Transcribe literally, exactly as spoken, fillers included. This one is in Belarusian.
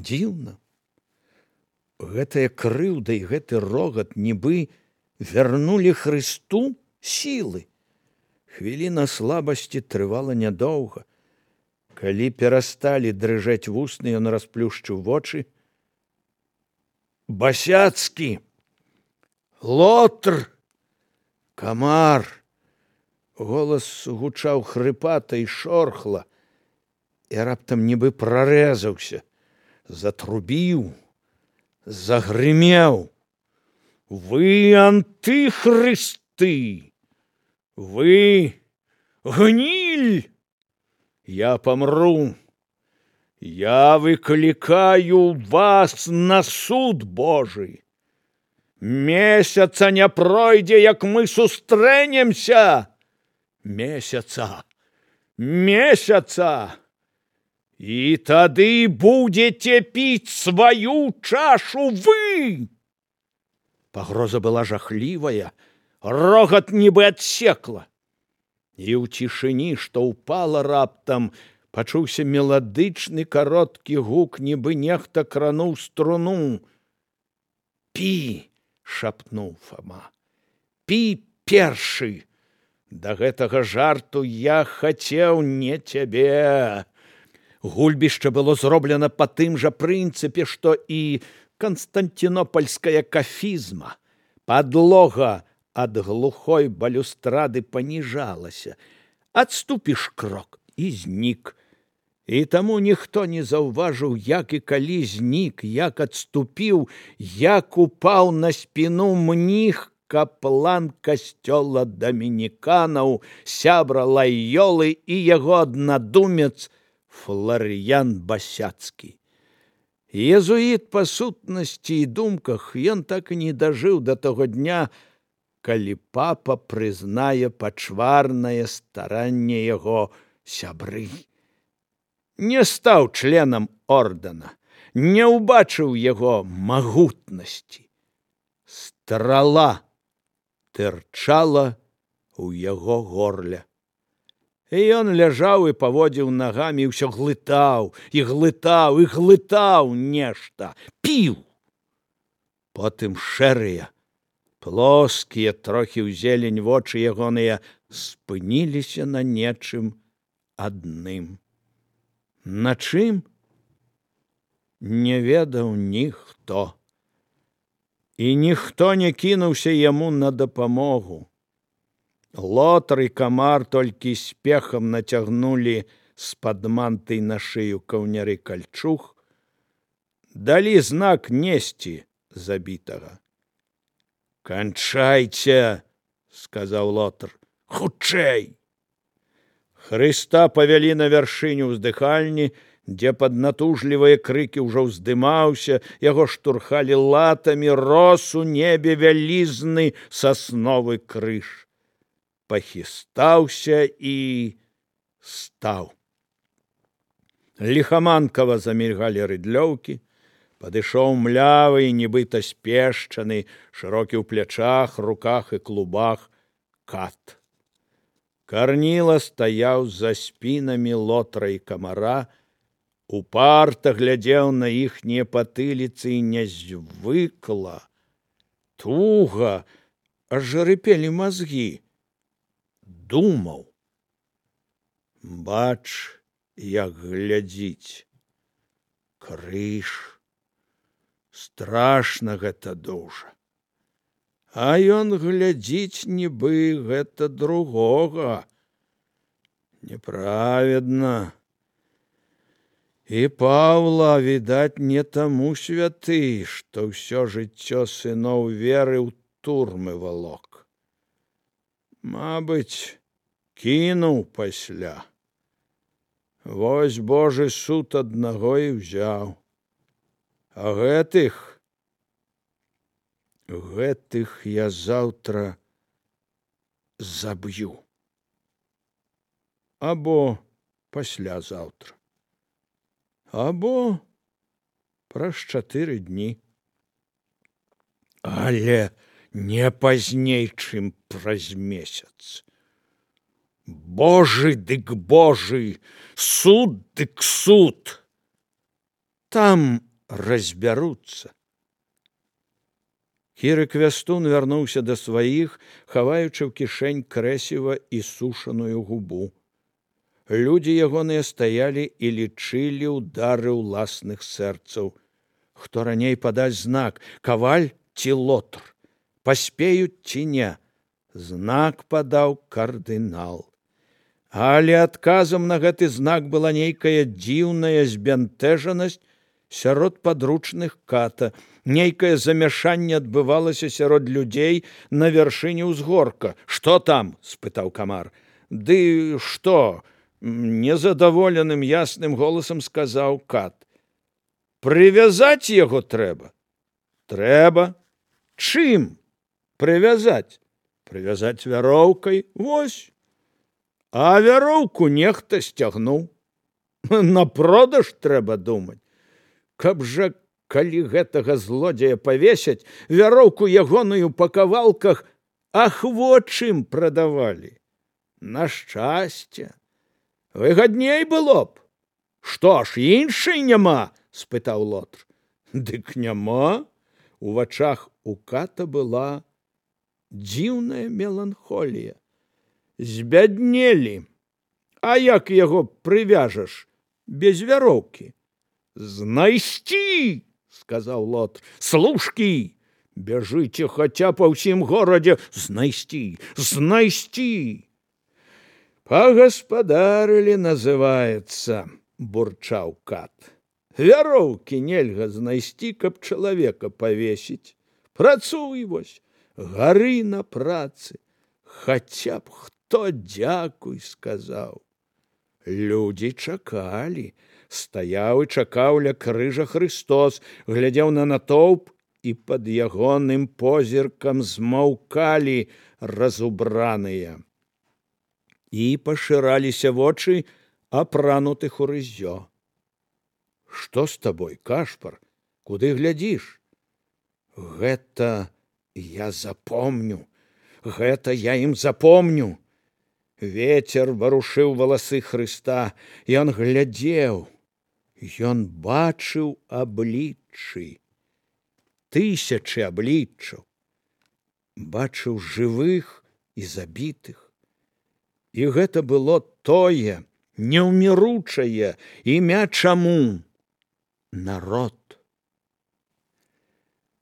Дзіўна. Гэтая крыўда і гэты рогат нібы вярнулі Хрысту сілы. Хвіліна слабасці трывала нядоўга. Калі перасталі дрыжэць вусны, ён расплюшчыў вочы. Басяцкі! Лотр! Камар! Голас гучаў хрыпата і шорхла, і раптам нібы прарэзаўся, затрубіў, загрымеў. Вы антыхрысты! Вы гниль! Я помру! Я выкликаю вас на суд Божий! Месяца не пройдзе, як мы сустрэнемся! Месяца! Месяца! И тады будете пить свою чашу вы! Пагроза была жахлівая, рогат нібы адсекла. І ў цішыні, што ўпала раптам, пачуўся меладычны кароткі гук, нібы нехта крануў струну. Пі! Шапнуў Фома. Пі першы! Да гэтага жарту я хацеў не цябе. Гульбішча было зроблена па тым жа прынцыпе, што і канстантинопольская кафізма. Падлога ад глухой балюстрады паніжалася. Адступіш крок і знік. І таму ніхто не заўважыў, як і калі знік, як адступіў, як упаў на спіну мніх каплан касцёла дамініканаў, сябра Лайолы і яго аднадумец Фларыян Басяцкі. Езуіт па сутнасці і думках, ён так і не дажыў да таго дня, калі папа прызнае пачварнае старанне яго сябры. Не стаў членам ордэна, не ўбачыў яго магутнасці. Страла тырчала ў яго горле. І ён ляжаў і паводзіў нагамі, і ўсё глытаў, і глытаў, і глытаў нешта, піў. Потым шэрыя, плоскія, трохі ў зелень вочы ягоныя спыніліся на нечым адным. На чым? Не ведаў ніхто. І ніхто не кінуўся яму на дапамогу. Лотар і камар толькі спехам нацягнулі з-пад мантый на шыю каўняры кальчуг, далі знак несці забітага. «Канчайце!» – сказаў Лотар. «Хутчэй!» Хрыста павялі на вяршыню ўздыхальні, дзе пад натужлівыя крыкі ўжо ўздымаўся, яго штурхалі латамі, рос у небе вялізны сасновы крыж. Пахістаўся і стаў. Ліхаманкава замільгалі рыдлёўкі, падышоў млявы і нібыта спешчаны, шырокі ў плячах, руках і клубах кат. Карніла стаяў за спінамі Лотара і камара, упарта глядзеў на іхнія патыліцы і нязвыкла, туга, аж рыпелі мазгі. Думаў. Бач, як глядзіць. Крыж. Страшна гэта дужа. А ён глядзіць, нібы гэта другога. Неправедна. І Паўла, відаць, не таму святы, што ўсё жыццё сыноў веры ў турмы валок. Мабыць, кінуў пасля. Вось Божы суд аднаго і ўзяў. А гэтых, гэтых я заўтра заб'ю. Або паслязаўтра. Або праз чатыры дні. Але не пазней, чым праз месяц. Божы дык Божы, суд дык суд. Там разбяруцца. Кірык Вястун вярнуўся да сваіх, хаваючы ў кішэнь крэсіва і сушаную губу. Людзі ягоныя стаялі і лічылі ўдары ўласных сэрцаў. Хто раней падасць знак, каваль ці лотр, паспеюць ці не. Знак падаў кардынал. Але адказам на гэты знак была нейкая дзіўная збянтэжанасць сярод падручных ката. Нейкае замяшанне адбывалася сярод людзей на вяршыні ўзгорка. «Што там?» – спытаў камар. «Ды што?» – незадаволеным ясным голасам сказаў кат. «Прывязаць яго трэба». «Трэба». «Чым прывязаць?» «Прывязаць вяроўкай». «Вось». «А вяроўку нехта сцягнуў». «На продаж трэба думаць. Каб жа калі гэтага злодзея павесяць, вяроўку ягоную па кавалках ахвочым прадавалі. На шчасце. Выгадней было б». «Што ж, іншай няма?» – спытаў лотр. «Дык няма». У вачах у ката была дзіўная меланхолія. «Збяднелі. А як яго прывяжаш без вяроўкі?» «Знайсці!» – сказаў лотр. «Служкі! Бяжыце хаця па ўсім горадзе. Знайсці! Знайсці!» «Пагаспадарылі, называецца», – бурчаў кат. «Вяроўкі нельга знайсці, каб чалавека павесіць. Працуй вось, гары на працы. Хаця б хто дзякуй сказаў». Людзі чакалі. Стаяў і чакаў ля крыжа Хрыстос, глядзеў на натоўп, і пад ягоным позіркам змаўкалі разубраныя. І пашыраліся вочы апранутых у рыззё. «Што з табой, Кашпар? Куды глядзіш?» «Гэта я запомню, гэта я ім запомню». Вецер варушыў валасы Хрыста, і ён глядзеў. Ён бачыў абліччы, тысячы абліччаў, бачыў жывых і забітых. І гэта было тое неўміручае імя чаму? Народ.